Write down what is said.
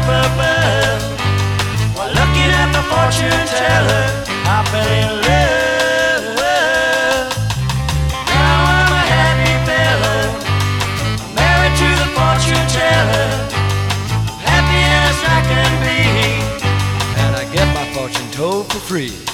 up above. While looking at the fortune teller, I fell in love. Now I'm a happy fella, married to the fortune teller, happy as I can be, and I get my fortune told for free.